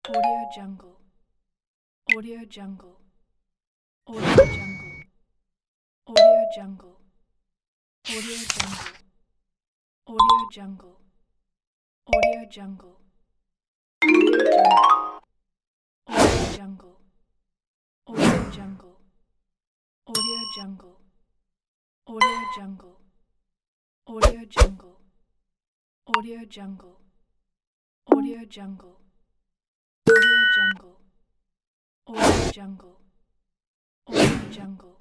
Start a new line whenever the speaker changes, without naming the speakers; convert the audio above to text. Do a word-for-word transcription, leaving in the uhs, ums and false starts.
Audio Jungle. Audio Jungle. Audio Jungle. Audio Jungle. Audio Jungle. Audio Jungle. Audio Jungle. Audio Jungle. Audio Jungle. Audio Jungle. Audio Jungle. Audio Jungle. Audio Jungle. Audio Jungle. Audio Jungle. Audio Jungle. Audio Jungle.